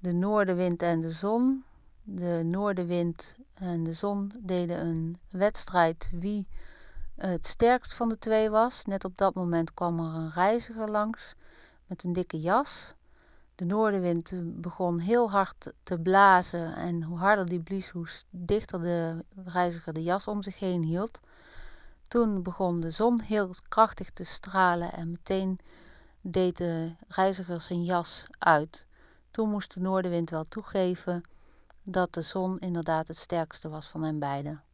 de noordenwind en de zon. De noordenwind en de zon deden een wedstrijd wie het sterkst van de twee was. Net op dat moment kwam er een reiziger langs met een dikke jas. De noordenwind begon heel hard te blazen en hoe harder die blies, hoe dichter de reiziger de jas om zich heen hield. Toen begon de zon heel krachtig te stralen en meteen deed de reiziger zijn jas uit. Toen moest de noordenwind wel toegeven dat de zon inderdaad het sterkste was van hen beiden.